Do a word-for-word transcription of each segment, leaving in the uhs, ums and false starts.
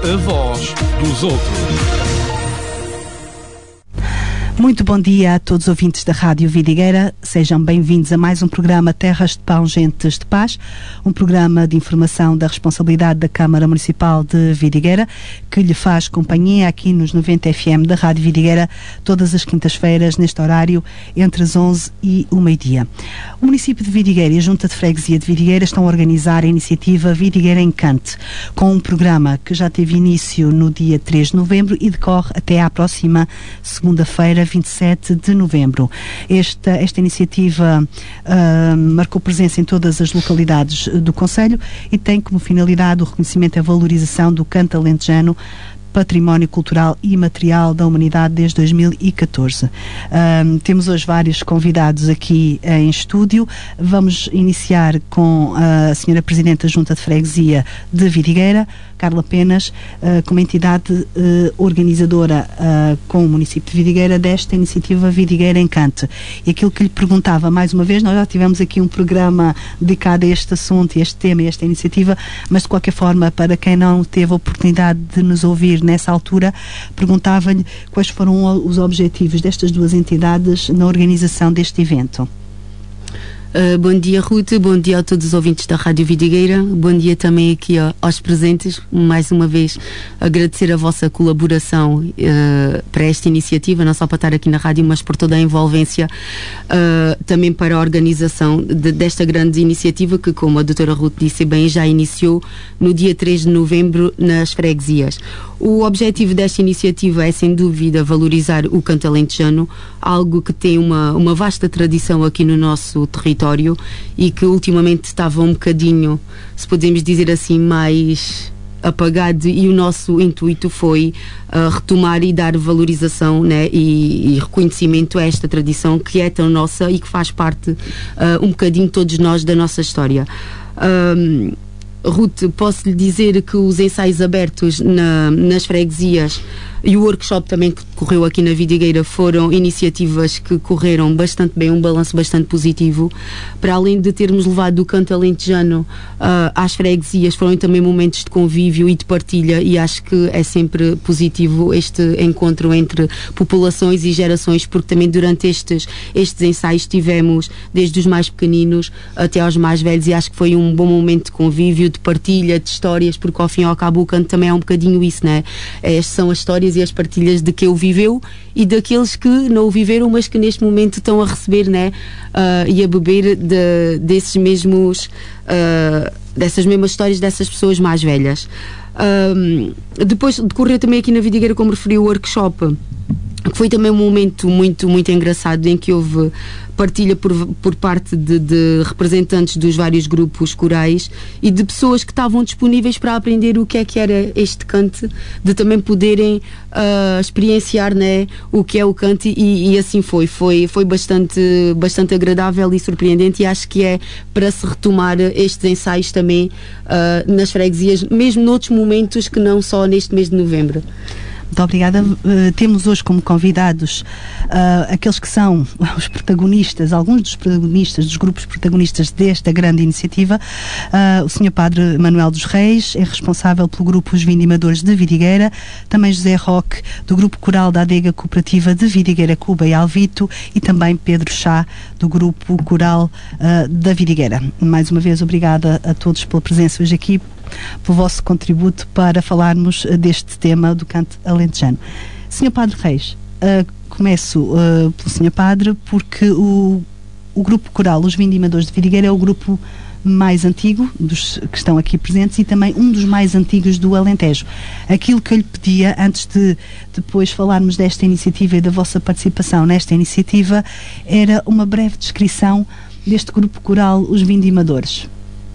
A voz dos outros. Muito bom dia a todos os ouvintes da Rádio Vidigueira. Sejam bem-vindos a mais um programa Terras de Pão, Gentes de Paz, um programa de informação da responsabilidade da Câmara Municipal de Vidigueira, que lhe faz companhia aqui nos noventa F M da Rádio Vidigueira, todas as quintas-feiras, neste horário, entre as onze e o meio-dia. O município de Vidigueira e a Junta de Freguesia de Vidigueira estão a organizar a iniciativa Vidigueira Encante, com um programa que já teve início no dia três de novembro e decorre até à próxima segunda-feira, vinte e sete de novembro. Esta, esta iniciativa uh, marcou presença em todas as localidades do concelho e tem como finalidade o reconhecimento e a valorização do canto alentejano, património cultural e material da humanidade desde dois mil e catorze. Um, temos hoje vários convidados aqui uh, em estúdio. Vamos iniciar com a senhora Presidente da Junta de Freguesia de Vidigueira, Carla Penas, uh, como entidade uh, organizadora uh, com o município de Vidigueira desta iniciativa Vidigueira Encante. E aquilo que lhe perguntava, mais uma vez, nós já tivemos aqui um programa dedicado a este assunto, a este tema e a esta iniciativa, mas de qualquer forma, para quem não teve a oportunidade de nos ouvir nessa altura, perguntava-lhe quais foram os objetivos destas duas entidades na organização deste evento. Uh, bom dia, Ruth, bom dia a todos os ouvintes da Rádio Vidigueira, bom dia também aqui ó, aos presentes. Mais uma vez agradecer a vossa colaboração uh, para esta iniciativa, não só para estar aqui na rádio, mas por toda a envolvência, uh, também para a organização de, desta grande iniciativa que, como a doutora Ruth disse bem, já iniciou no dia três de novembro nas freguesias. O objetivo desta iniciativa é, sem dúvida, valorizar o canto alentejano, algo que tem uma, uma vasta tradição aqui no nosso território e que ultimamente estava um bocadinho, se podemos dizer assim, mais apagado, e o nosso intuito foi uh, retomar e dar valorização, né, e, e reconhecimento a esta tradição que é tão nossa e que faz parte uh, um bocadinho todos nós da nossa história. Um, Ruth, posso lhe dizer que os ensaios abertos na, nas freguesias e o workshop também que correu aqui na Vidigueira foram iniciativas que correram bastante bem, um balanço bastante positivo. Para além de termos levado o canto alentejano uh, às freguesias, foram também momentos de convívio e de partilha, e acho que é sempre positivo este encontro entre populações e gerações, porque também durante estes, estes ensaios tivemos desde os mais pequeninos até aos mais velhos, e acho que foi um bom momento de convívio, de partilha, de histórias, porque ao fim e ao cabo o canto também é um bocadinho isso, né? Estas são as histórias e as partilhas de quem o viveu e daqueles que não o viveram, mas que neste momento estão a receber, né, uh, e a beber de, desses mesmos uh, dessas mesmas histórias dessas pessoas mais velhas. Um, depois decorreu também aqui na Vidigueira, como referiu, o workshop, que foi também um momento muito, muito engraçado, em que houve partilha por, por parte de, de representantes dos vários grupos corais e de pessoas que estavam disponíveis para aprender o que é que era este cante, de também poderem uh, experienciar, né, o que é o cante, e, e assim foi. Foi, foi bastante, bastante agradável e surpreendente, e acho que é para se retomar estes ensaios também uh, nas freguesias, mesmo noutros momentos que não só neste mês de novembro. Muito obrigada. Uh, temos hoje como convidados uh, aqueles que são os protagonistas, alguns dos protagonistas, dos grupos protagonistas desta grande iniciativa. Uh, o senhor Padre Manuel dos Reis é responsável pelo grupo Os Vindimadores de Vidigueira, também José Roque, do grupo coral da Adega Cooperativa de Vidigueira, Cuba e Alvito, e também Pedro Chá, do grupo coral uh, da Vidigueira. Mais uma vez, obrigada a todos pela presença hoje aqui, pelo vosso contributo para falarmos deste tema do canto alentejano. senhor Padre Reis, uh, começo uh, pelo senhor Padre, porque o, o grupo coral Os Vindimadores de Vidigueira é o grupo mais antigo dos que estão aqui presentes e também um dos mais antigos do Alentejo. Aquilo que eu lhe pedia, antes de depois falarmos desta iniciativa e da vossa participação nesta iniciativa, era uma breve descrição deste grupo coral Os Vindimadores.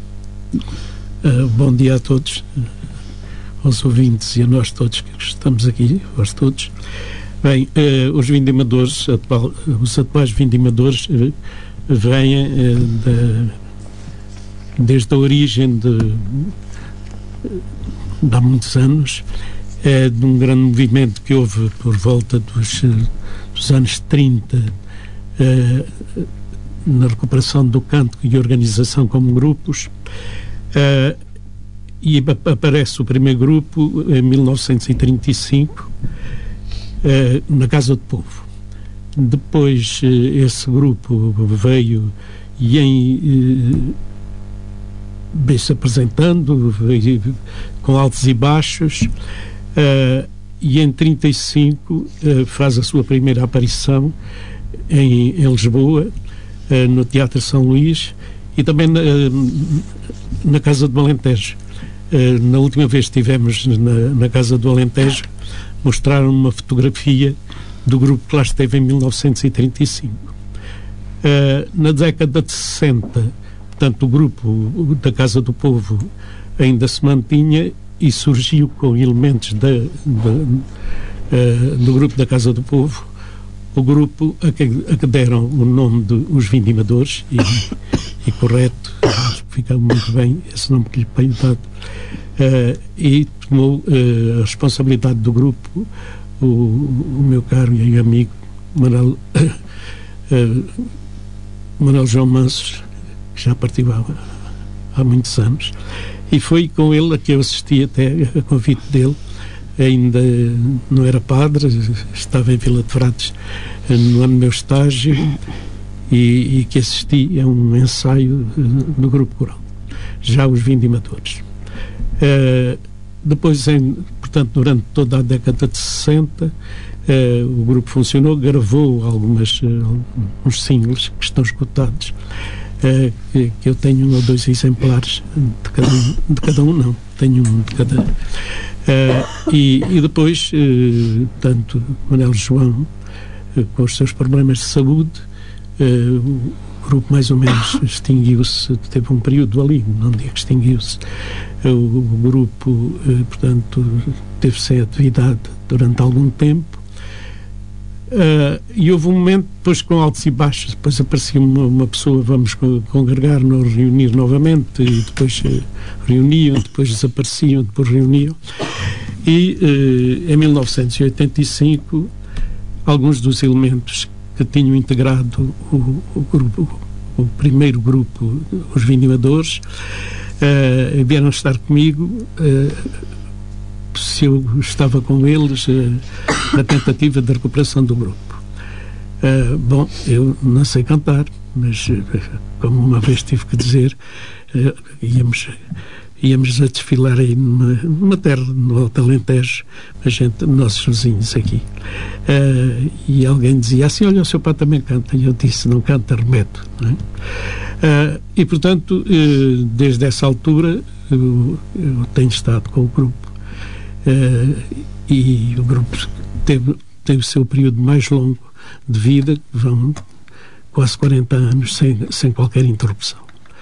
Uh, bom dia a todos, uh, aos ouvintes e a nós todos que estamos aqui, aos todos. Bem, uh, os vindimadores, atual, os atuais vindimadores uh, vêm uh, de, desde a origem de, de há muitos anos, uh, de um grande movimento que houve por volta dos, uh, dos anos trinta, uh, na recuperação do canto e organização como grupos. Uh, e aparece o primeiro grupo em mil novecentos e trinta e cinco, uh, na Casa do Povo. Depois uh, esse grupo veio e em uh, veio-se apresentando, veio, com altos e baixos, uh, e em trinta e cinco uh, faz a sua primeira aparição em, em Lisboa, uh, no Teatro São Luís, e também na, na Casa do Alentejo. Uh, na última vez que estivemos na, na Casa do Alentejo, mostraram uma fotografia do grupo que lá esteve em mil novecentos e trinta e cinco. Uh, na década de sessenta, portanto, o grupo da Casa do Povo ainda se mantinha e surgiu com elementos da, da, uh, do grupo da Casa do Povo, o grupo a que, a que deram o nome de Os Vindimadores, e, e correto, acho que fica muito bem esse nome que lhe foi dado, uh, e tomou uh, a responsabilidade do grupo o, o meu caro e amigo Manuel, uh, Manuel João Mansos, que já partiu há, há muitos anos, e foi com ele a que eu assisti até a convite dele. Ainda não era padre, estava em Vila de Frades no ano do meu estágio, e, e que assisti a um ensaio do grupo coral, já Os Vindimadores. Uh, depois, em, portanto, durante toda a década de sessenta, uh, o grupo funcionou, gravou algumas, uh, uns singles que estão escutados, uh, que, que eu tenho um ou dois exemplares de cada um, de cada um não, tenho um de cada. Uh, e, e depois, uh, tanto Manuel João, uh, com os seus problemas de saúde, uh, o grupo mais ou menos extinguiu-se, teve um período ali, não digo que extinguiu-se, uh, o, o grupo, uh, portanto, teve sem atividade durante algum tempo, uh, e houve um momento, depois com altos e baixos, depois aparecia uma, uma pessoa, vamos congregar-nos, reunir novamente, e depois uh, reuniam, depois desapareciam, depois reuniam, e uh, em mil novecentos e oitenta e cinco alguns dos elementos que tinham integrado o, o grupo, o primeiro grupo, Os Vindimadores, uh, vieram estar comigo, uh, se eu estava com eles uh, na tentativa de recuperação do grupo. Uh, bom, eu não sei cantar, mas uh, como uma vez tive que dizer, uh, íamos, íamos a desfilar aí numa, numa terra, no Alto Alentejo, a gente, nossos vizinhos aqui. Uh, e alguém dizia assim: olha, o seu pai também canta. E eu disse: não canta, remeto. Não é? Uh, e, portanto, uh, desde essa altura, eu, eu tenho estado com o grupo. Uh, e o grupo teve, teve o seu período mais longo de vida, vão quase quarenta anos sem, sem qualquer interrupção.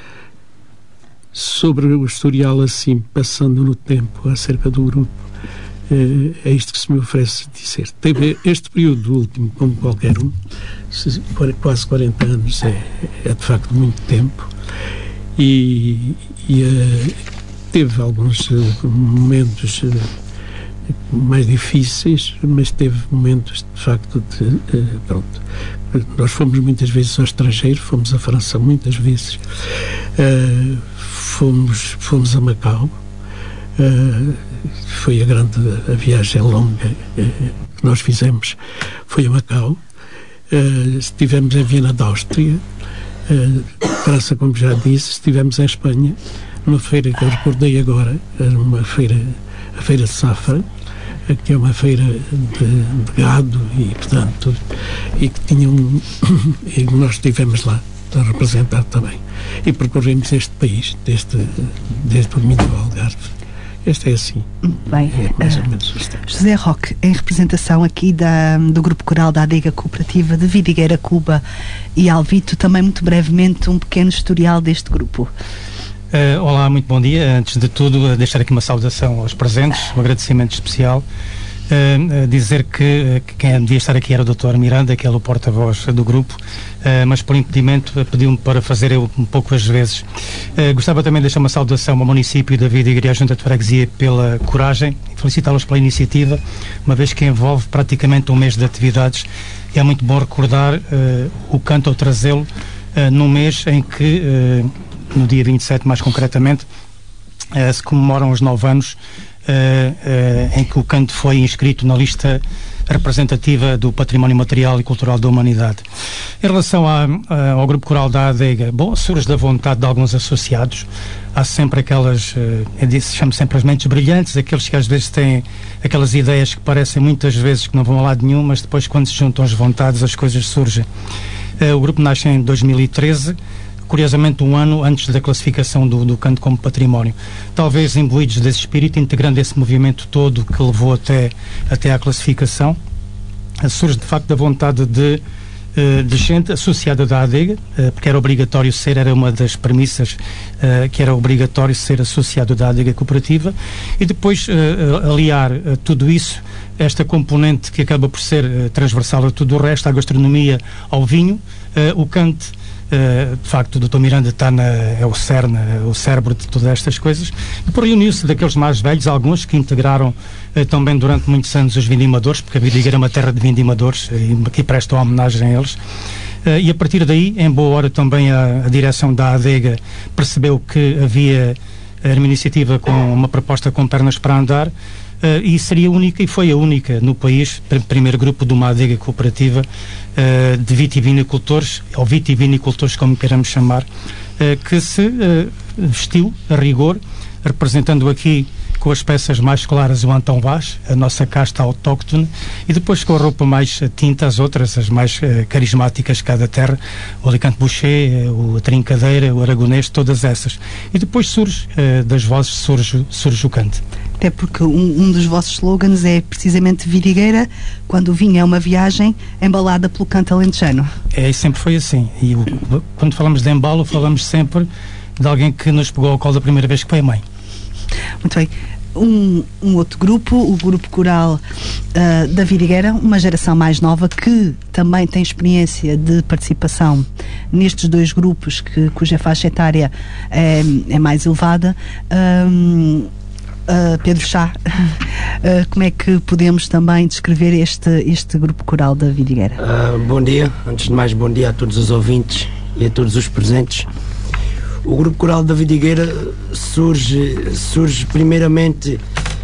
Sobre o historial, assim, passando no tempo acerca do grupo, uh, é isto que se me oferece dizer. Teve este período último, como qualquer um, quase quarenta anos, é, é de facto muito tempo, e, e uh, teve alguns uh, momentos uh, mais difíceis, mas teve momentos de facto de, uh, pronto, nós fomos muitas vezes ao estrangeiro, fomos à França muitas vezes, uh, fomos, fomos a Macau, uh, foi a grande a viagem longa uh, que nós fizemos, foi a Macau. Uh, estivemos em Viena da Áustria, uh, França, como já disse, estivemos em Espanha, numa feira que eu recordei agora, era uma feira, a Feira de Safra, que é uma feira de, de gado, e portanto, e que tinha um, e nós estivemos lá a representar também, e percorremos este país desde, desde o domínio do Algarve. Este é assim. Bem, é mais ou menos uh, José Roque, em representação aqui da, do Grupo Coral da Adega Cooperativa de Vidigueira, Cuba e Alvito, também muito brevemente um pequeno historial deste grupo. Uh, olá, muito bom dia. Antes de tudo, uh, deixar aqui uma saudação aos presentes, um agradecimento especial. Uh, uh, dizer que, uh, que quem devia estar aqui era o doutor Miranda, que é o porta-voz do grupo, uh, mas por impedimento uh, pediu-me para fazer eu um pouco às vezes. Uh, gostava também de deixar uma saudação ao município da Vidigueira e à Junta de Freguesia pela coragem e felicitá-los pela iniciativa, uma vez que envolve praticamente um mês de atividades, e é muito bom recordar uh, o canto ao trazê-lo uh, num mês em que... Uh, no dia vinte e sete mais concretamente, uh, se comemoram os nove anos uh, uh, em que o canto foi inscrito na lista representativa do Património Material e Cultural da Humanidade. Em relação a, a, ao Grupo Coral da Adega, bom, surge da vontade de alguns associados. Há sempre aquelas, eu disse, chamo sempre as mentes brilhantes, aqueles que às vezes têm aquelas ideias que parecem muitas vezes que não vão a lado nenhum, mas depois quando se juntam as vontades as coisas surgem. O grupo nasce em dois mil e treze, curiosamente um ano antes da classificação do, do canto como património. Talvez imbuídos desse espírito, integrando esse movimento todo que levou até, até à classificação, surge de facto da vontade de, de gente associada da Adega, porque era obrigatório ser, era uma das premissas que era obrigatório ser associado da Adega Cooperativa, e depois aliar tudo isso, esta componente que acaba por ser transversal a tudo o resto, à gastronomia, ao vinho, o canto. Uh, de facto, o doutor Miranda está na, é o cerne, o cérebro de todas estas coisas. Depois reuniu-se daqueles mais velhos, alguns que integraram uh, também durante muitos anos os vindimadores, porque a Vidigueira é uma terra de vindimadores e aqui prestam homenagem a eles. Uh, e a partir daí, em boa hora, também a, a direção da Adega percebeu que havia uma iniciativa com uma proposta com pernas para andar. Uh, e seria única, e foi a única no país, pr primeiro grupo de uma adega cooperativa uh, de vitivinicultores, ou vitivinicultores como queiramos chamar, uh, que se uh, vestiu a rigor, representando aqui com as peças mais claras o Antão Vaz, a nossa casta autóctone, e depois com a roupa mais tinta, as outras, as mais uh, carismáticas de cada terra, o Alicante Boucher, uh, a Trincadeira, o Aragonês, todas essas. E depois surge, uh, das vozes, surge, surge o canto. Até porque um, um dos vossos slogans é precisamente Vidigueira, quando o vinho é uma viagem embalada pelo canto alentejano. É, sempre foi assim. E o, quando falamos de embalo, falamos sempre de alguém que nos pegou ao colo da primeira vez que foi a mãe. Muito bem. Um, um outro grupo, o Grupo Coral uh, da Vidigueira, uma geração mais nova que também tem experiência de participação nestes dois grupos, que, cuja faixa etária é, é mais elevada. Um, Uh, Pedro Chá, uh, como é que podemos também descrever este, este Grupo Coral da Vidigueira? Uh, bom dia, antes de mais bom dia a todos os ouvintes e a todos os presentes. O Grupo Coral da Vidigueira surge, surge primeiramente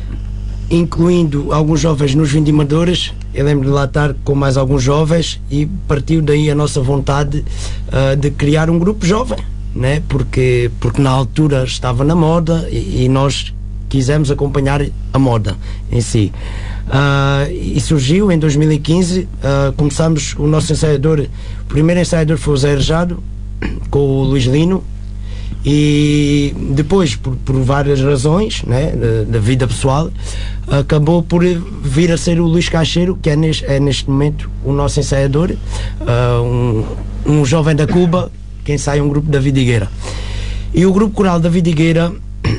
incluindo alguns jovens nos vindimadores. Eu lembro de lá estar com mais alguns jovens e partiu daí a nossa vontade uh, de criar um grupo jovem, né? porque, porque na altura estava na moda e, e nós quisemos acompanhar a moda em si. Uh, e surgiu em dois mil e quinze, uh, começamos o nosso ensaiador, o primeiro ensaiador foi o Zé Arejado, com o Luís Lino, e depois, por, por várias razões, né, da, da vida pessoal, acabou por vir a ser o Luís Caixeiro, que é neste, é neste momento o nosso ensaiador, uh, um, um jovem da Cuba, que ensaia um grupo da Vidigueira. E o Grupo Coral da Vidigueira,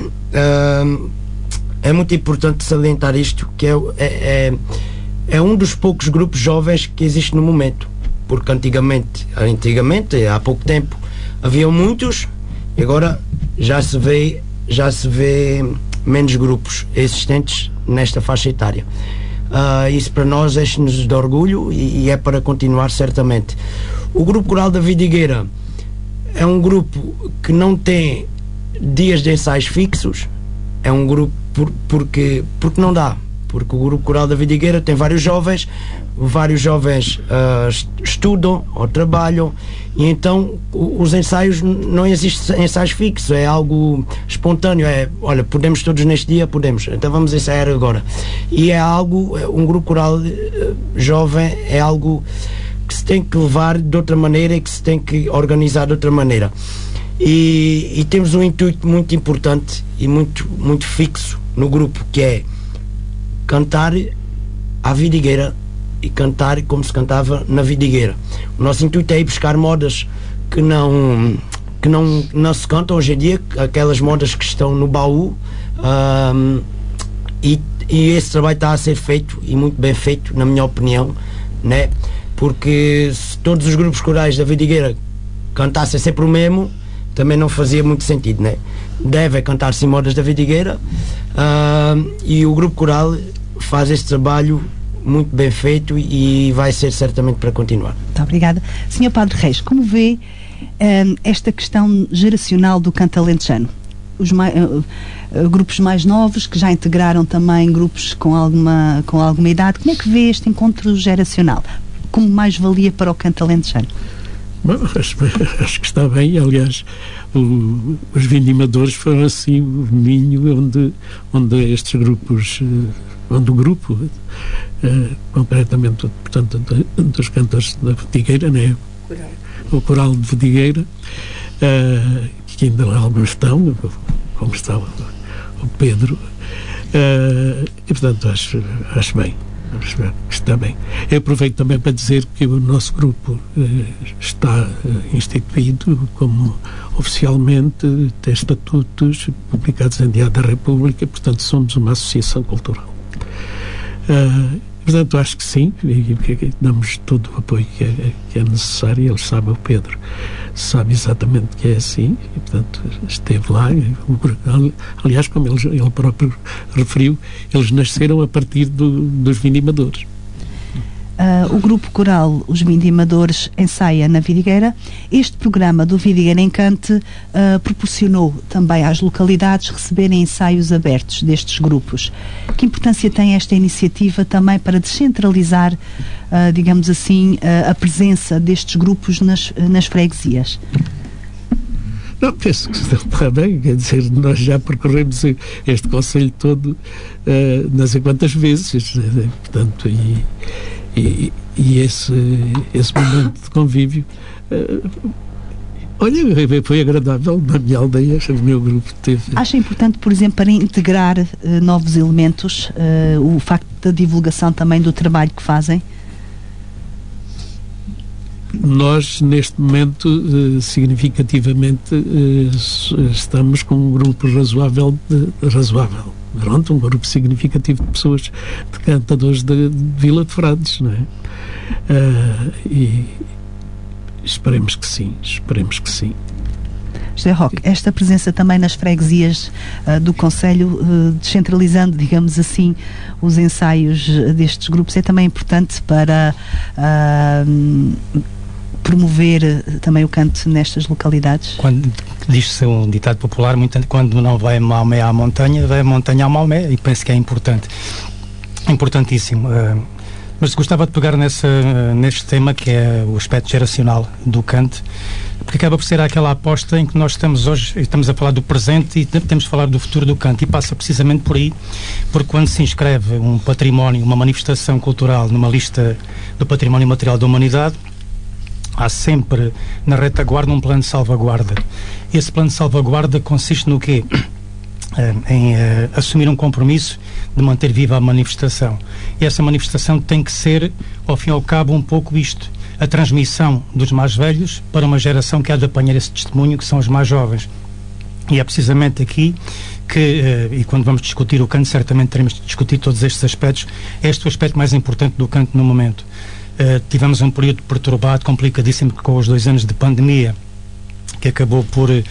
uh, é muito importante salientar isto, que é, é, é um dos poucos grupos jovens que existe no momento, porque antigamente, antigamente há pouco tempo, havia muitos, e agora já se vê, já se vê menos grupos existentes nesta faixa etária. Uh, isso para nós enche-nos de orgulho e, e é para continuar certamente. O Grupo Coral da Vidigueira é um grupo que não tem dias de ensaios fixos, é um grupo por, porque, porque não dá, porque o Grupo Coral da Vidigueira tem vários jovens, vários jovens uh, estudam ou trabalham, e então os ensaios, não existem ensaios fixos, é algo espontâneo, é, olha, podemos todos neste dia, podemos, então vamos ensaiar agora. E é algo, um grupo coral uh, jovem é algo que se tem que levar de outra maneira e que se tem que organizar de outra maneira. E, e temos um intuito muito importante e muito, muito fixo no grupo, que é cantar à vidigueira e cantar como se cantava na vidigueira. O nosso intuito é ir buscar modas que não, que não, não se cantam hoje em dia, aquelas modas que estão no baú, um, e, e esse trabalho está a ser feito, e muito bem feito, na minha opinião, né? Porque se todos os grupos corais da vidigueira cantassem sempre o mesmo, também não fazia muito sentido, né? Deve cantar-se modas da vidigueira, uh, e o grupo coral faz este trabalho muito bem feito e vai ser certamente para continuar. Muito obrigada. senhor Padre Reis, como vê um, esta questão geracional do canto alentejano? os mais, uh, uh, grupos mais novos, que já integraram também grupos com alguma, com alguma idade. Como é que vê este encontro geracional? Como mais-valia para o canto alentejano? Bom, acho, acho que está bem. Aliás, o, os vindimadores foram assim o ninho onde, onde estes grupos, onde o grupo, uh, concretamente, portanto, dos cantores da Vidigueira, né? O coral de Vidigueira, uh, que ainda alguns estão, como está o, o Pedro, uh, e portanto acho, acho bem. Está bem. Eu aproveito também para dizer que o nosso grupo eh, está eh, instituído como oficialmente tem estatutos publicados em Diário da República, portanto somos uma associação cultural. Uh, portanto acho que sim, e, e, damos todo o apoio que é, que é necessário. Ele sabe, o Pedro sabe exatamente que é assim, e portanto esteve lá. Aliás, como ele, ele próprio referiu, eles nasceram a partir do, dos vindimadores. Uh, o grupo coral Os Vindimadores ensaia na Vidigueira. Este programa do Vidigueira Encante uh, proporcionou também às localidades receberem ensaios abertos destes grupos. Que importância tem esta iniciativa também para descentralizar, uh, digamos assim, uh, a presença destes grupos nas, nas freguesias? Não, penso que está bem, quer dizer, nós já percorremos este concelho todo uh, não sei quantas vezes, portanto, e E, e esse, esse momento de convívio, uh, olha, foi agradável na minha aldeia, o meu grupo teve. Acha importante, por exemplo, para integrar uh, novos elementos, uh, o facto da divulgação também do trabalho que fazem? Nós, neste momento, uh, significativamente, uh, estamos com um grupo razoável, de, razoável. Pronto, um grupo significativo de pessoas, de cantadores de, de Vila de Frades, não é? Uh, e esperemos que sim, esperemos que sim. José Roque, esta presença também nas freguesias uh, do concelho, uh, descentralizando, digamos assim, os ensaios destes grupos, é também importante para uh, promover também o canto nestas localidades? Quando diz-se um ditado popular, muito, quando não vai Maomé à montanha, vai a montanha ao Maomé, e penso que é importante, importantíssimo. Uh, mas gostava de pegar nessa, uh, neste tema que é o aspecto geracional do canto, porque acaba por ser aquela aposta em que nós estamos hoje, estamos a falar do presente e temos de falar do futuro do canto, e passa precisamente por aí, porque quando se inscreve um património, uma manifestação cultural numa lista do património material da humanidade, há sempre na retaguarda um plano de salvaguarda. Esse plano de salvaguarda consiste no quê? Uh, em uh, assumir um compromisso de manter viva a manifestação. E essa manifestação tem que ser, ao fim e ao cabo, um pouco isto: a transmissão dos mais velhos para uma geração que há de apanhar esse testemunho, que são os mais jovens. E é precisamente aqui que, uh, e quando vamos discutir o canto, certamente teremos de discutir todos estes aspectos. Este é o aspecto mais importante do canto no momento. Uh, tivemos um período perturbado, complicadíssimo, com os dois anos de pandemia, que acabou por uh,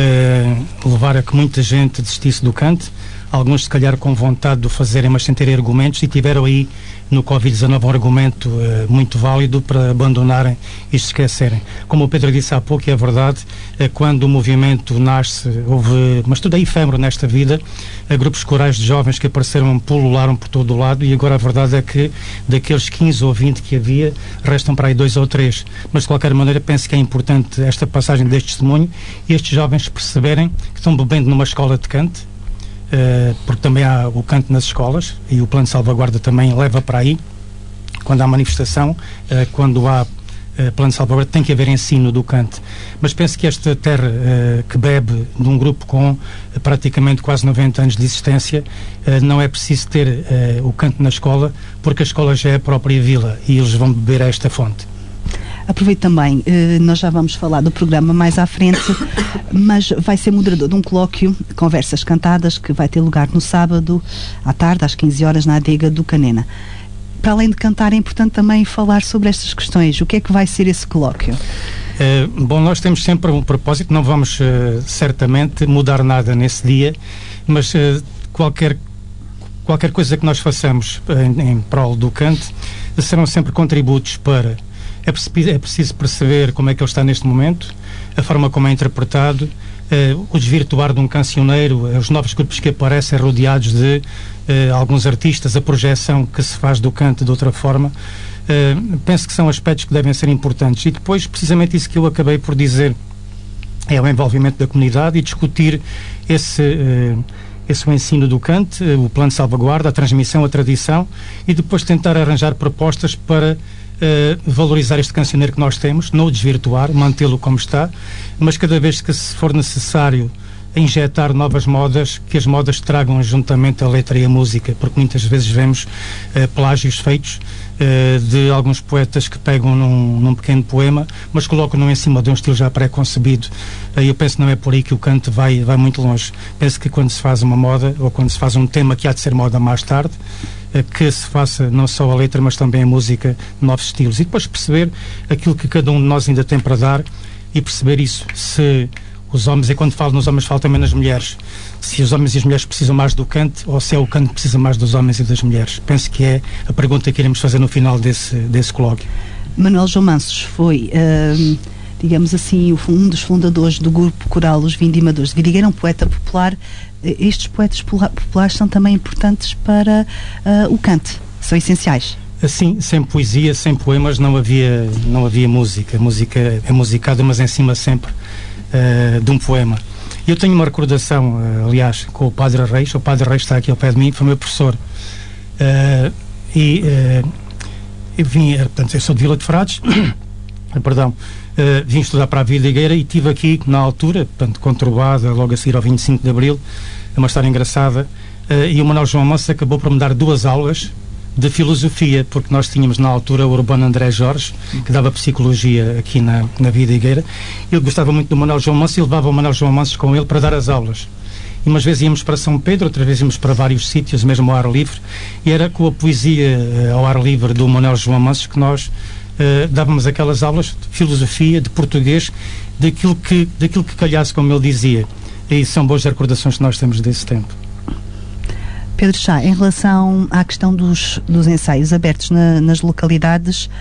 levar a que muita gente desistisse do canto, alguns se calhar com vontade de o fazerem, mas sem terem argumentos, e tiveram aí no covid dezanove um argumento uh, muito válido para abandonarem e se esquecerem. Como o Pedro disse há pouco, e é verdade, uh, quando o movimento nasce, houve, mas tudo é efêmero nesta vida, uh, grupos corais de jovens que apareceram, pulularam por todo o lado, e agora a verdade é que daqueles quinze ou vinte que havia, restam para aí dois ou três. Mas de qualquer maneira penso que é importante esta passagem deste testemunho e estes jovens perceberem que estão bebendo numa escola de canto, Uh, porque também há o canto nas escolas e o plano de salvaguarda também leva para aí. Quando há manifestação, uh, quando há uh, plano de salvaguarda, tem que haver ensino do canto. Mas penso que esta terra uh, que bebe de um grupo com uh, praticamente quase noventa anos de existência, uh, não é preciso ter uh, o canto na escola, porque a escola já é a própria vila e eles vão beber a esta fonte. Aproveito também, eh, nós já vamos falar do programa mais à frente, mas vai ser moderador de um colóquio, Conversas Cantadas, que vai ter lugar no sábado, à tarde, às quinze horas, na adega do Canena. Para além de cantar, é importante também falar sobre estas questões. O que é que vai ser esse colóquio? Uh, bom, nós temos sempre um propósito, não vamos uh, certamente mudar nada nesse dia, mas uh, qualquer, qualquer coisa que nós façamos em, em prol do canto serão sempre contributos para... É preciso, é preciso perceber como é que ele está neste momento, a forma como é interpretado, uh, o desvirtuar de um cancioneiro, uh, os novos grupos que aparecem rodeados de uh, alguns artistas, a projeção que se faz do canto de outra forma. Uh, penso que são aspectos que devem ser importantes. E depois, precisamente isso que eu acabei por dizer, é o envolvimento da comunidade e discutir esse, uh, esse o ensino do canto, uh, o plano de salvaguarda, a transmissão, a tradição, e depois tentar arranjar propostas para uh, valorizar este cancioneiro que nós temos, não o desvirtuar, mantê-lo como está, mas cada vez que se for necessário injetar novas modas, que as modas tragam juntamente a letra e a música, porque muitas vezes vemos uh, plágios feitos uh, de alguns poetas que pegam num, num pequeno poema, mas colocam-no em cima de um estilo já pré-concebido. Uh, eu penso que não é por aí que o canto vai, vai muito longe. Penso que quando se faz uma moda, ou quando se faz um tema que há de ser moda mais tarde, uh, que se faça não só a letra, mas também a música, novos estilos. E depois perceber aquilo que cada um de nós ainda tem para dar e perceber isso. Se os homens, e quando falo nos homens, falo também nas mulheres. Se os homens e as mulheres precisam mais do canto, ou se é o canto que precisa mais dos homens e das mulheres. Penso que é a pergunta que iremos fazer no final desse, desse colóquio. Manuel João Mansos foi, uh, digamos assim, um dos fundadores do grupo coral Os Vindimadores de Vidigueira, um poeta popular. Estes poetas populares são também importantes para uh, o canto, são essenciais. Assim, sem poesia, sem poemas, não havia, não havia música. A música é musicada, mas em cima sempre Uh, de um poema. Eu tenho uma recordação, uh, aliás, com o Padre Reis. O Padre Reis está aqui ao pé de mim, foi meu professor. Uh, e uh, eu vim, portanto, eu sou de Vila de Frades, perdão, uh, vim estudar para a Vidigueira e tive aqui, na altura, portanto, conturbada, logo a seguir ao vinte e cinco de Abril, uma história engraçada, uh, e o Manuel João Mansos acabou por me dar duas aulas de filosofia, porque nós tínhamos na altura o Urbano André Jorge, que dava psicologia aqui na, na Vidigueira. Ele gostava muito do Manuel João Mansos e levava o Manuel João Mansos com ele para dar as aulas. E umas vezes íamos para São Pedro, outras vezes íamos para vários sítios, mesmo ao ar livre, e era com a poesia uh, ao ar livre do Manuel João Mansos que nós uh, dávamos aquelas aulas de filosofia, de português, daquilo que, daquilo que calhasse, como ele dizia. E são boas recordações que nós temos desse tempo. Pedro Chá, em relação à questão dos, dos ensaios abertos na, nas localidades,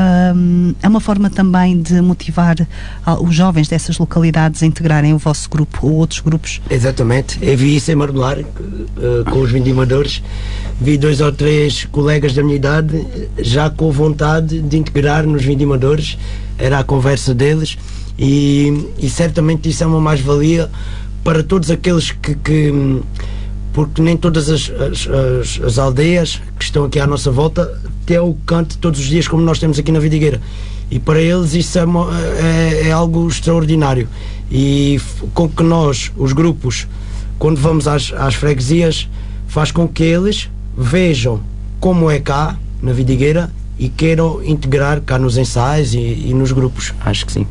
hum, é uma forma também de motivar os jovens dessas localidades a integrarem o vosso grupo ou outros grupos? Exatamente. Eu vi isso em Marmelar, uh, com os vindimadores. Vi dois ou três colegas da minha idade já com vontade de integrar nos vindimadores. Era a conversa deles e, e certamente isso é uma mais-valia para todos aqueles que... que porque nem todas as, as, as, as aldeias que estão aqui à nossa volta têm o canto todos os dias como nós temos aqui na Vidigueira, e para eles isso é, é, é algo extraordinário, e com que nós, os grupos, quando vamos às, às freguesias, faz com que eles vejam como é cá na Vidigueira e queiram integrar cá nos ensaios e, e nos grupos. Acho que sim.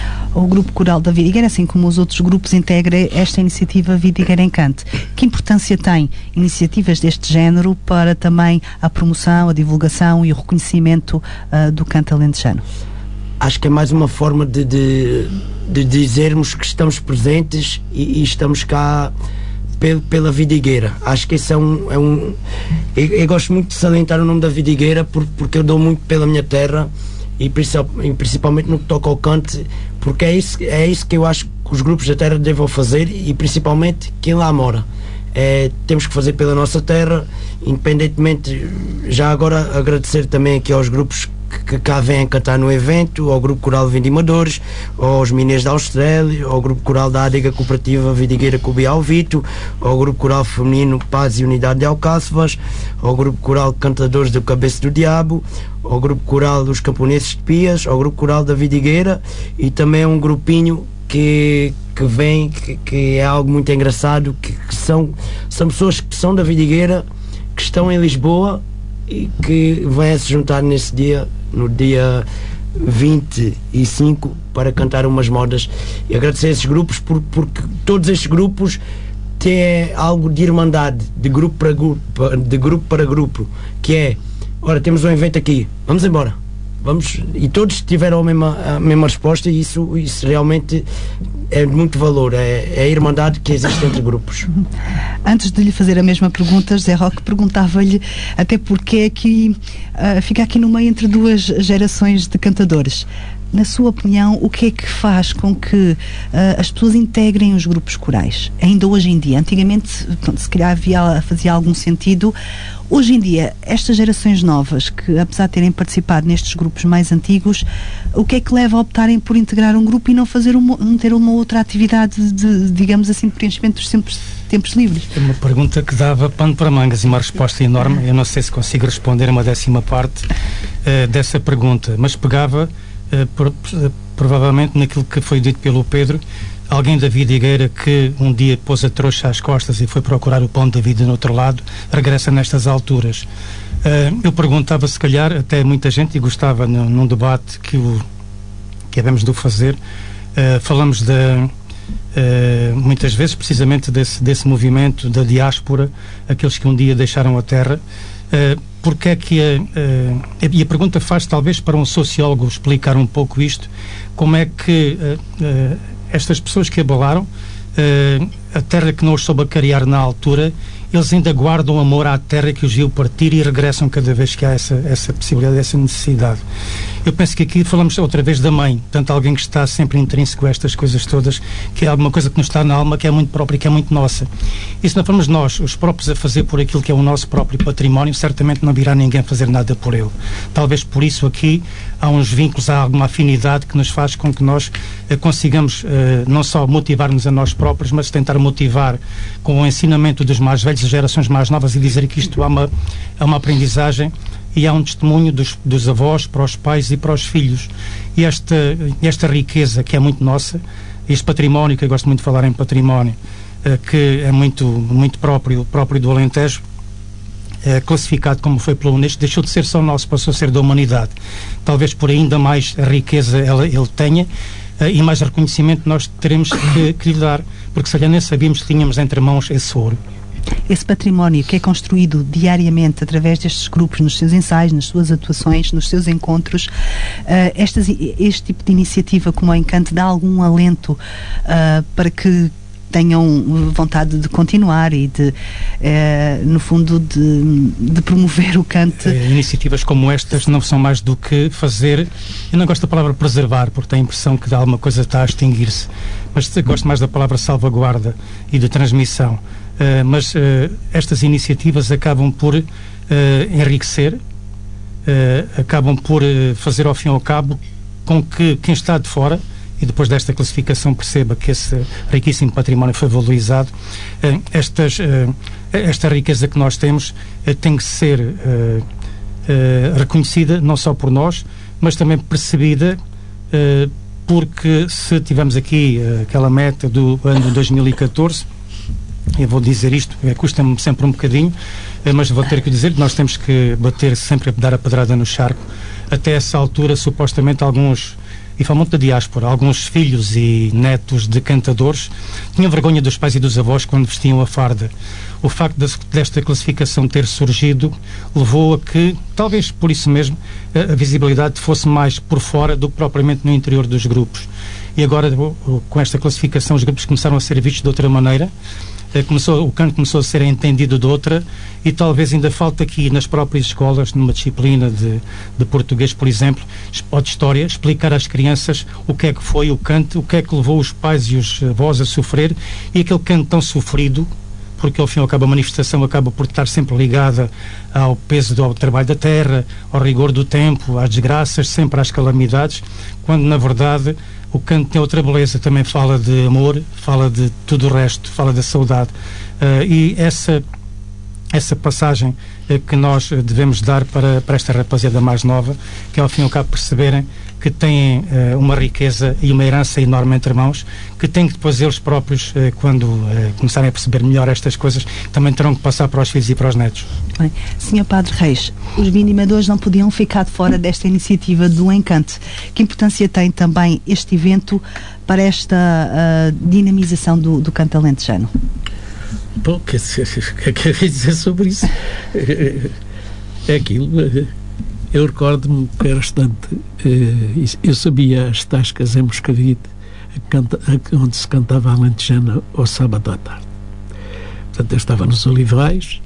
O Grupo Coral da Vidigueira, assim como os outros grupos, integra esta iniciativa Vidigueira em Canto. Que importância tem iniciativas deste género para também a promoção, a divulgação e o reconhecimento uh, do canto alentejano? Acho que é mais uma forma de, de, de dizermos que estamos presentes e, e estamos cá pel, pela Vidigueira. Acho que esse é um... É um eu, eu gosto muito de salientar o nome da Vidigueira por, porque eu dou muito pela minha terra e principalmente no que toca ao canto, porque é isso, é isso que eu acho que os grupos da terra devem fazer, e principalmente quem lá mora. É, temos que fazer pela nossa terra, independentemente. Já agora agradecer também aqui aos grupos que, que cá vêm cantar no evento, ao Grupo Coral Vindimadores, aos Mineiros da Austrália, ao Grupo Coral da Adega Cooperativa Vidigueira Cubial Vito, ao Grupo Coral Feminino Paz e Unidade de Alcáçovas, ao Grupo Coral Cantadores do Cabeça do Diabo, ao Grupo Coral dos Camponeses de Pias, ao Grupo Coral da Vidigueira, e também um grupinho que, que vem, que, que é algo muito engraçado, que, que são, são pessoas que são da Vidigueira, que estão em Lisboa e que vêm se juntar nesse dia, no dia vinte e cinco, para cantar umas modas. E agradecer a esses grupos, por, porque todos estes grupos têm algo de irmandade, de grupo para grupo, de grupo para grupo, que é: ora, temos um evento aqui, vamos embora, vamos, e todos tiveram a mesma, a mesma resposta, e isso, isso realmente é de muito valor, é, é a irmandade que existe entre grupos. Antes de lhe fazer a mesma pergunta, José Roque, perguntava-lhe até porque é que uh, fica aqui no meio entre duas gerações de cantadores. na sua opinião, o que é que faz com que uh, as pessoas integrem os grupos corais? Ainda hoje em dia, antigamente, pronto, se calhar havia, fazia algum sentido. Hoje em dia, estas gerações novas, que apesar de terem participado nestes grupos mais antigos, o que é que leva a optarem por integrar um grupo e não fazer uma, não ter uma outra atividade de, digamos assim, de preenchimento dos tempos, tempos livres? É uma pergunta que dava pano para mangas e uma resposta enorme. Eu não sei se consigo responder uma décima parte uh, dessa pergunta, mas pegava uh, por, uh, provavelmente naquilo que foi dito pelo Pedro. Alguém da vidigueira que um dia pôs a trouxa às costas e foi procurar o pão da vida no outro lado, regressa nestas alturas. Uh, eu perguntava, se calhar, até muita gente, e gostava num, num debate que, o, que havemos de o fazer, uh, falamos de, uh, muitas vezes precisamente desse, desse movimento da diáspora, aqueles que um dia deixaram a terra. Uh, porque é que a, uh, e a pergunta faz talvez para um sociólogo explicar um pouco isto, como é que uh, uh, estas pessoas que abalaram uh, a terra que não os soube acarear na altura, eles ainda guardam amor à terra que os viu partir e regressam cada vez que há essa, essa possibilidade, essa necessidade. Eu penso que aqui falamos outra vez da mãe, portanto alguém que está sempre intrínseco a estas coisas todas, que é alguma coisa que nos está na alma, que é muito própria, que é muito nossa. E se não formos nós, os próprios, a fazer por aquilo que é o nosso próprio património, certamente não virá ninguém fazer nada por ele. Talvez por isso aqui há uns vínculos, há alguma afinidade que nos faz com que nós eh, consigamos eh, não só motivar-nos a nós próprios, mas tentar motivar com o ensinamento dos mais velhos, as gerações mais novas, e dizer que isto há uma, há uma aprendizagem e há um testemunho dos, dos avós para os pais e para os filhos. E esta, esta riqueza que é muito nossa, este património, que eu gosto muito de falar em património, eh, que é muito, muito próprio, próprio do Alentejo, é classificado como foi pela Unesco, deixou de ser só nosso, passou a ser da humanidade. Talvez por ainda mais a riqueza ela, ele tenha, eh, e mais reconhecimento nós teremos que, que lhe dar, porque se calhar nem sabíamos que tínhamos entre mãos esse ouro. Esse património que é construído diariamente através destes grupos, nos seus ensaios, nas suas atuações, nos seus encontros, uh, estas, este tipo de iniciativa como o Encanto dá algum alento uh, para que tenham vontade de continuar e de, eh, no fundo, de, de promover o canto. Eh, iniciativas como estas não são mais do que fazer, eu não gosto da palavra preservar, porque tenho a impressão que alguma coisa está a extinguir-se, mas gosto mais da palavra salvaguarda e de transmissão. Uh, mas uh, estas iniciativas acabam por uh, enriquecer, uh, acabam por uh, fazer ao fim e ao cabo com que quem está de fora, e depois desta classificação perceba que esse riquíssimo património foi valorizado, uh, estas, uh, esta riqueza que nós temos uh, tem que ser uh, uh, reconhecida não só por nós, mas também percebida, uh, porque se tivermos aqui uh, aquela meta do ano dois mil e catorze, eu vou dizer isto, é, custa-me sempre um bocadinho, é, mas vou ter que dizer que nós temos que bater sempre, a dar a pedrada no charco. Até essa altura, supostamente, alguns, e falo muito da diáspora, alguns filhos e netos de cantadores tinham vergonha dos pais e dos avós quando vestiam a farda. O facto de, desta classificação ter surgido levou a que, talvez por isso mesmo, a, a visibilidade fosse mais por fora do que propriamente no interior dos grupos. E agora, com esta classificação, os grupos começaram a ser vistos de outra maneira. Começou, o canto começou a ser entendido de outra, e talvez ainda falta aqui nas próprias escolas, numa disciplina de, de português, por exemplo, ou de história, explicar às crianças o que é que foi o canto, o que é que levou os pais e os avós a sofrer, e aquele canto tão sofrido, porque ao fim e ao cabo a manifestação acaba por estar sempre ligada ao peso do ao trabalho da terra, ao rigor do tempo, às desgraças, sempre às calamidades, quando na verdade o canto tem outra beleza, também fala de amor, fala de tudo o resto, fala da saudade. Uh, e essa, essa passagem uh, que nós devemos dar para, para esta rapaziada mais nova, que ao fim e ao cabo perceberem que têm uh, uma riqueza e uma herança enorme entre mãos, que têm que depois eles próprios, uh, quando uh, começarem a perceber melhor estas coisas, também terão que passar para os filhos e para os netos. Bem, senhor Padre Reis, os vindimadores não podiam ficar de fora desta iniciativa do Encanto. Que importância tem também este evento para esta uh, dinamização do, do canto alentejano? Bom, o que é que eu quero dizer sobre isso? É aquilo... Eu recordo-me que era bastante. Eu sabia as tascas em Moscavide, onde se cantava a alentejana ao sábado à tarde. Portanto, eu estava nos Olivais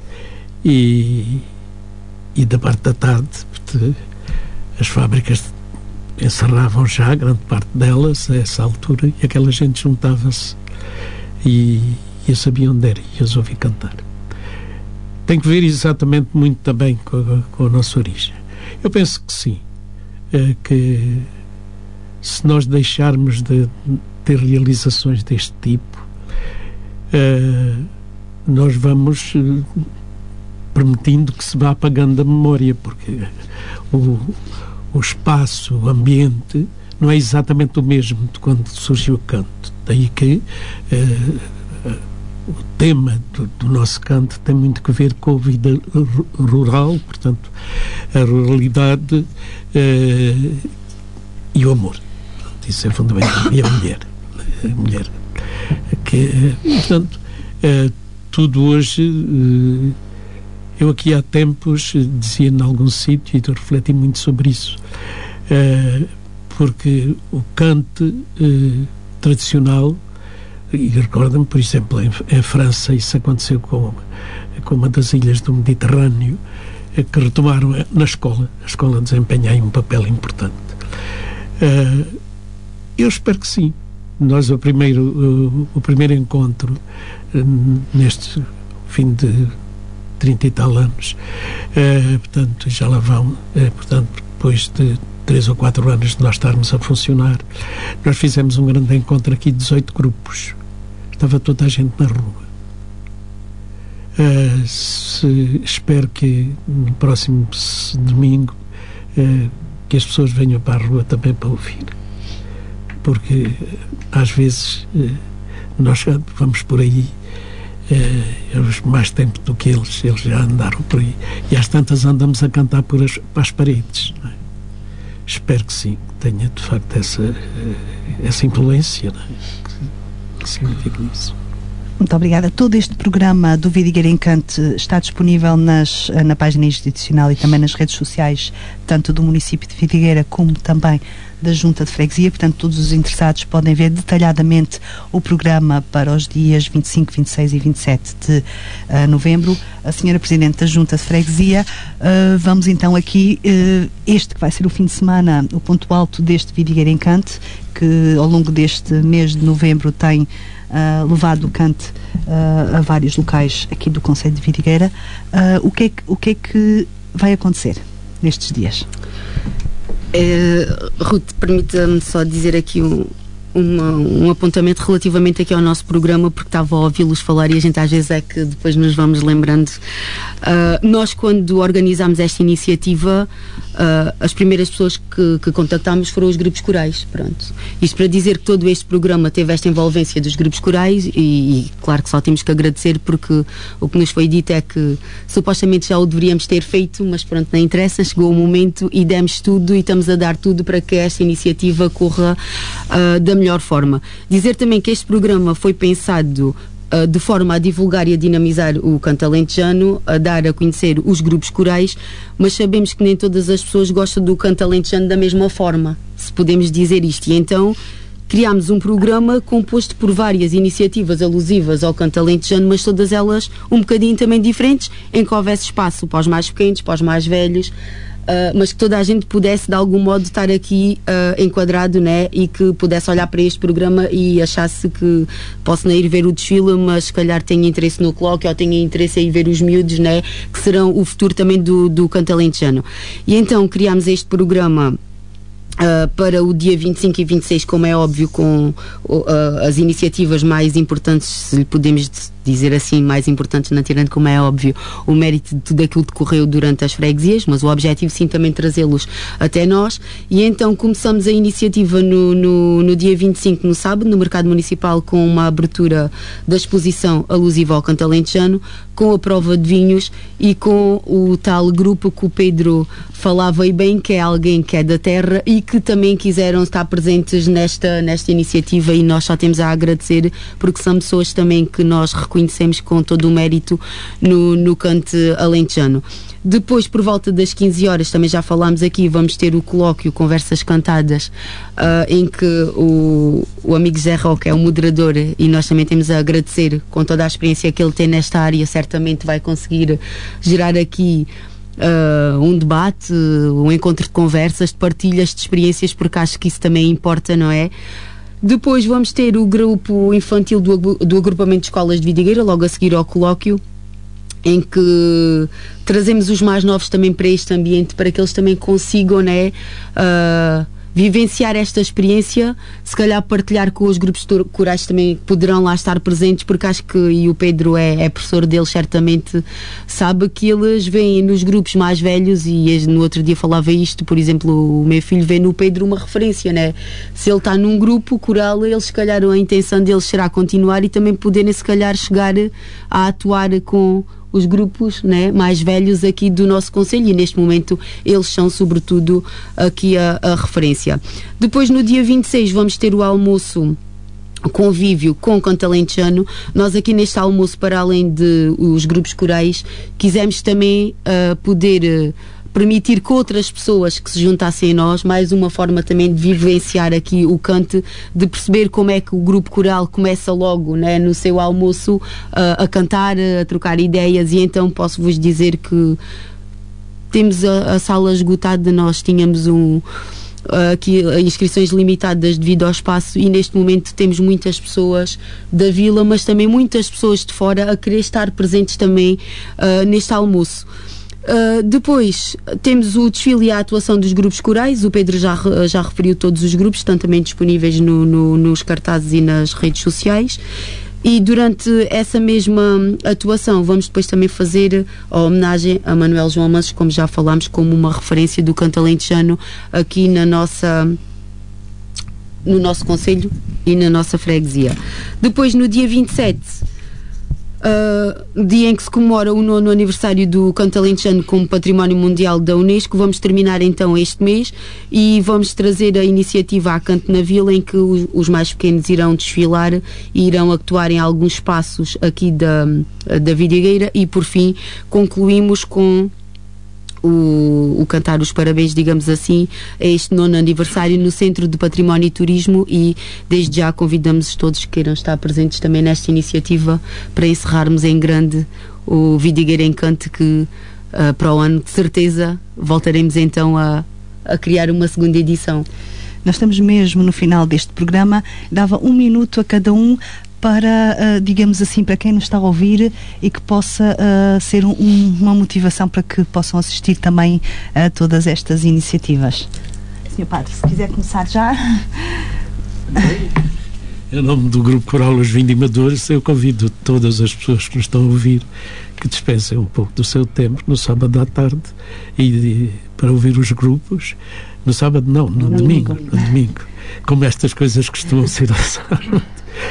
e, e da parte da tarde, as fábricas encerravam já grande parte delas a essa altura, e aquela gente juntava-se e, e eu sabia onde era e as ouvi cantar. Tem que ver exatamente muito também com a, com a nossa origem. Eu penso que sim, é, que se nós deixarmos de ter realizações deste tipo, é, nós vamos é, permitindo que se vá apagando a memória, porque o, o espaço, o ambiente não é exatamente o mesmo de quando surgiu o canto. Daí que é, o tema do, do nosso canto tem muito que ver com a vida rural, portanto, a ruralidade eh, e o amor. Isso é fundamental. E a mulher. A mulher. Que, portanto, eh, tudo hoje... Eh, eu aqui há tempos dizia em algum sítio, e eu refleti muito sobre isso, eh, porque o canto eh, tradicional... E recordo-me, por exemplo, em, em França, isso aconteceu com, com uma das ilhas do Mediterrâneo, que retomaram na escola. A escola desempenha aí um papel importante. Uh, eu espero que sim. Nós, o primeiro, uh, o primeiro encontro, uh, neste fim de trinta e tal anos, uh, portanto, já lá vão, uh, portanto, depois de três ou quatro anos de nós estarmos a funcionar, nós fizemos um grande encontro aqui de dezoito grupos. Estava toda a gente na rua. Uh, se, espero que no próximo domingo uh, que as pessoas venham para a rua também para ouvir. Porque às vezes uh, nós vamos por aí uh, mais tempo do que eles, eles já andaram por aí. E às tantas andamos a cantar por as, para as paredes. Não é? Espero que sim, que tenha de facto essa, essa influência, não é? Que significa isso. Muito obrigada. Todo este programa do Vidigueira Encante está disponível nas, na página institucional e também nas redes sociais, tanto do município de Vidigueira como também da Junta de Freguesia. Portanto, todos os interessados podem ver detalhadamente o programa para os dias vinte e cinco, vinte e seis e vinte e sete de uh, novembro. A senhora Presidente da Junta de Freguesia, uh, vamos então aqui, uh, este que vai ser o fim de semana, o ponto alto deste Vidigueira Encante, que ao longo deste mês de novembro tem uh, levado o cante uh, a vários locais aqui do concelho de Vidigueira. Uh, o, que é que, o que é que vai acontecer nestes dias? Uh, Ruth, permita-me só dizer aqui um, uma, um apontamento relativamente aqui ao nosso programa, porque estava a ouvi-los falar e a gente às vezes é que depois nos vamos lembrando. Uh, nós, quando organizámos esta iniciativa, uh, as primeiras pessoas que, que contactámos foram os grupos corais. Pronto. Isto para dizer que todo este programa teve esta envolvência dos grupos corais e, e claro que só temos que agradecer, porque o que nos foi dito é que supostamente já o deveríamos ter feito, mas pronto, não interessa, chegou o momento e demos tudo e estamos a dar tudo para que esta iniciativa corra uh, da melhor forma. Dizer também que este programa foi pensado uh, de forma a divulgar e a dinamizar o canto alentejano, a dar a conhecer os grupos corais, mas sabemos que nem todas as pessoas gostam do canto alentejano da mesma forma, se podemos dizer isto, e então criámos um programa composto por várias iniciativas alusivas ao canto alentejano, mas todas elas um bocadinho também diferentes, em que houvesse espaço para os mais pequenos, para os mais velhos, Uh, mas que toda a gente pudesse de algum modo estar aqui uh, enquadrado, né? E que pudesse olhar para este programa e achasse que posso não ir ver o desfile, mas se calhar tenha interesse no colóquio ou tenha interesse em ir ver os miúdos, né? Que serão o futuro também do, do canto alentejano. E então criámos este programa Uh, para o dia vinte e cinco e vinte e seis, como é óbvio, com uh, as iniciativas mais importantes, se lhe podemos dizer assim, mais importantes, não tirando, como é óbvio, o mérito de tudo aquilo que decorreu durante as freguesias, mas o objetivo sim também trazê-los até nós. E então começamos a iniciativa no, no, no dia vinte e cinco, no sábado, no Mercado Municipal, com uma abertura da exposição alusiva ao canto alentejano, com a prova de vinhos e com o tal grupo que o Pedro falava e bem, que é alguém que é da terra e que também quiseram estar presentes nesta, nesta iniciativa, e nós só temos a agradecer, porque são pessoas também que nós reconhecemos com todo o mérito no, no canto alentejano. Depois, por volta das quinze horas, também já falámos aqui, vamos ter o colóquio Conversas Cantadas, uh, em que o, o amigo Zé Roque é o moderador, e nós também temos a agradecer com toda a experiência que ele tem nesta área, certamente vai conseguir gerar aqui uh, um debate, um encontro de conversas, de partilhas de experiências, porque acho que isso também importa, não é? Depois vamos ter o grupo infantil do, do agrupamento de escolas de Vidigueira, logo a seguir ao colóquio, em que trazemos os mais novos também para este ambiente, para que eles também consigam, né, uh, vivenciar esta experiência, se calhar partilhar com os grupos corais também poderão lá estar presentes, porque acho que, e o Pedro é, é professor deles, certamente sabe que eles veem nos grupos mais velhos, e no outro dia falava isto, por exemplo, o meu filho vê no Pedro uma referência, né? Se ele está num grupo coral, eles se calhar a intenção deles será continuar e também poderem se calhar chegar a atuar com os grupos, né, mais velhos aqui do nosso concelho, e neste momento eles são sobretudo aqui a, a referência. Depois, no dia vinte e seis, vamos ter o almoço convívio com o canto alentejano. Nós aqui neste almoço, para além de os grupos corais, quisemos também uh, poder uh, permitir que outras pessoas que se juntassem a nós, mais uma forma também de vivenciar aqui o canto, de perceber como é que o grupo coral começa logo, né, no seu almoço uh, a cantar, a trocar ideias, e então posso-vos dizer que temos a, a sala esgotada. Nós tínhamos um aqui inscrições limitadas devido ao espaço, e neste momento temos muitas pessoas da vila, mas também muitas pessoas de fora a querer estar presentes também uh, neste almoço. Uh, depois temos o desfile e a atuação dos grupos corais. O Pedro já, já referiu todos os grupos, estão também disponíveis no, no, nos cartazes e nas redes sociais. E durante essa mesma atuação vamos depois também fazer a homenagem a Manuel João Mansos, como já falámos, como uma referência do canto alentejano aqui na nossa, no nosso concelho e na nossa freguesia. Depois, no dia vinte e sete, Uh, dia em que se comemora o nono aniversário do canto alentejano como Património Mundial da Unesco, vamos terminar então este mês e vamos trazer a iniciativa A Canto na Vila, em que os, os mais pequenos irão desfilar e irão atuar em alguns espaços aqui da, da Vidigueira, e por fim concluímos com O, o cantar os parabéns, digamos assim, a este nono aniversário no Centro de Património e Turismo, e desde já convidamos todos que queiram estar presentes também nesta iniciativa para encerrarmos em grande o Vidigueira Encanto, que uh, para o ano de certeza voltaremos então a, a criar uma segunda edição. Nós estamos mesmo no final deste programa. Dava um minuto a cada um para, uh, digamos assim, para quem nos está a ouvir, e que possa uh, ser um, uma motivação para que possam assistir também a todas estas iniciativas. senhor Padre, se quiser começar já. Em nome do Grupo Coral Os Vindimadores, eu convido todas as pessoas que nos estão a ouvir que dispensem um pouco do seu tempo no sábado à tarde e, e para ouvir os grupos. No sábado não, no, no domingo, domingo. No domingo, como estas coisas costumam ser ao sábado.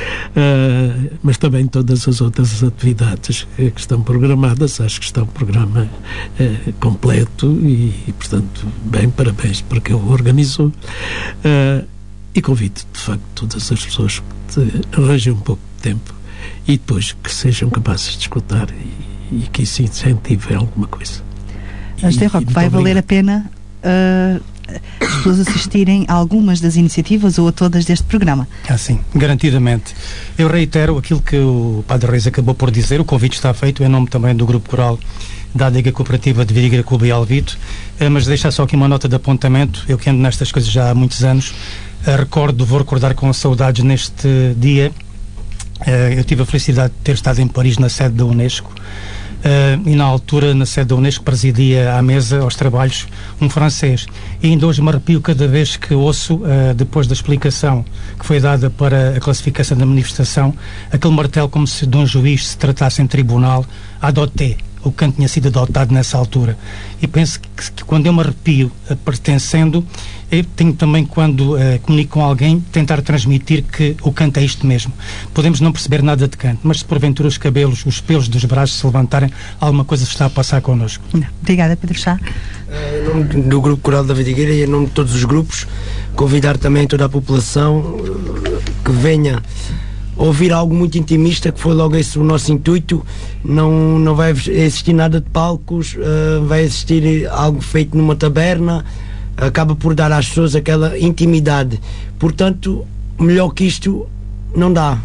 Uh, mas também todas as outras atividades que, que estão programadas. Acho que está um programa uh, completo e, e, portanto, bem, parabéns para quem o organizou. Uh, e convido, de facto, todas as pessoas que arranjem um pouco de tempo e depois que sejam capazes de escutar e, e que isso incentive alguma coisa. Mas, e, Roque, vai valer a pena uh, as pessoas assistirem a algumas das iniciativas ou a todas deste programa? Ah, sim, garantidamente. Eu reitero aquilo que o Padre Reis acabou por dizer. O convite está feito em nome também do Grupo Coral da Adega Cooperativa de Vidigueira, Clube e Alvito, eh, mas deixar só aqui uma nota de apontamento. Eu que ando nestas coisas já há muitos anos, eh, recordo, vou recordar com saudades neste dia. Eh, eu tive a felicidade de ter estado em Paris na sede da Unesco. Uh, e na altura, na sede da Unesco, presidia à mesa, aos trabalhos, um francês. E ainda hoje me arrepio cada vez que ouço, uh, depois da explicação que foi dada para a classificação da manifestação, aquele martelo como se de um juiz se tratasse em tribunal, adoté, o canto tinha sido adotado nessa altura. E penso que, que quando eu me arrepio uh, pertencendo, eu tenho também, quando uh, comunico com alguém, tentar transmitir que o canto é isto mesmo. Podemos não perceber nada de canto, mas se porventura os cabelos, os pelos dos braços se levantarem, alguma coisa está a passar connosco. Obrigada, Pedro Chá. Em nome do Grupo Coral da Vidigueira e em nome de todos os grupos, convidar também toda a população que venha ouvir algo muito intimista, que foi logo esse o nosso intuito. Não, não vai existir nada de palcos, uh, vai existir algo feito numa taberna, acaba por dar às pessoas aquela intimidade. Portanto, melhor que isto não dá.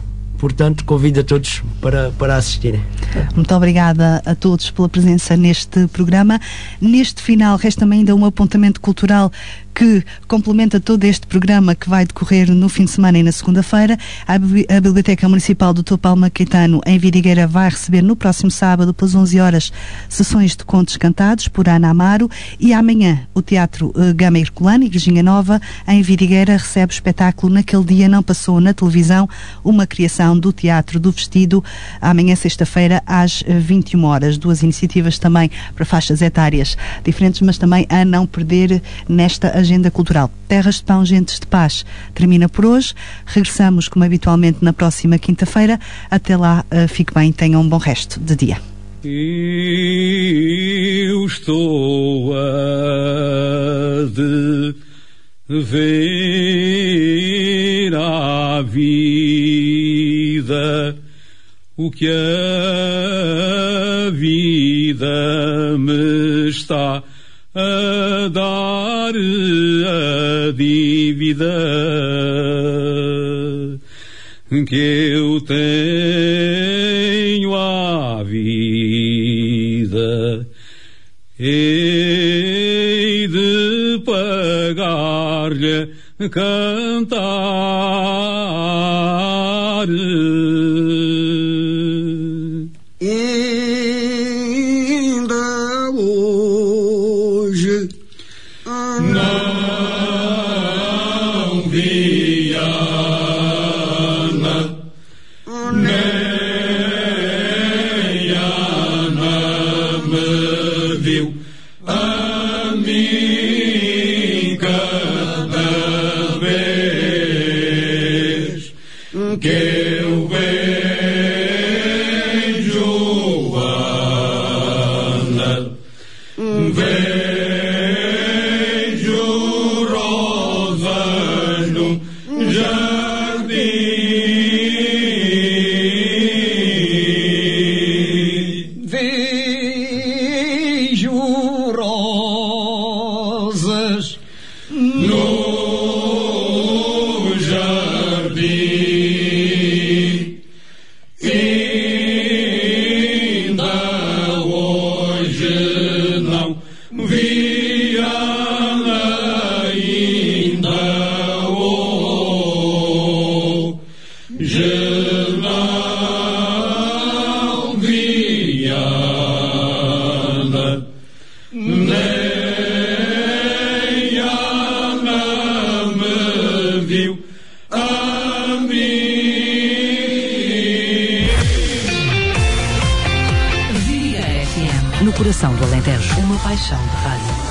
portanto convido a todos para, para assistirem. Muito obrigada a todos pela presença neste programa. Neste final resta-me ainda um apontamento cultural que complementa todo este programa que vai decorrer no fim de semana e na segunda-feira. A Biblioteca Municipal doutor Palma Caetano, em Vidigueira, vai receber no próximo sábado, pelas onze horas, sessões de contos cantados por Ana Amaro, e amanhã o Teatro uh, Gama Herculano, Igrejinha Nova, em Vidigueira, recebe o espetáculo Naquele Dia Não Passou na Televisão, uma criação do Teatro do Vestido, amanhã sexta-feira às vinte e uma horas. Duas iniciativas também para faixas etárias diferentes, mas também a não perder nesta agenda cultural. Terras de Pão, Gentes de Paz termina por hoje. Regressamos, como habitualmente, na próxima quinta-feira. Até lá, uh, fique bem, tenham um bom resto de dia. Eu estou a dever à vida o que a vida me está a dar a dívida que eu tenho à vida, hei de pagar-lhe cantar. No coração do Alentejo, uma paixão de rádio.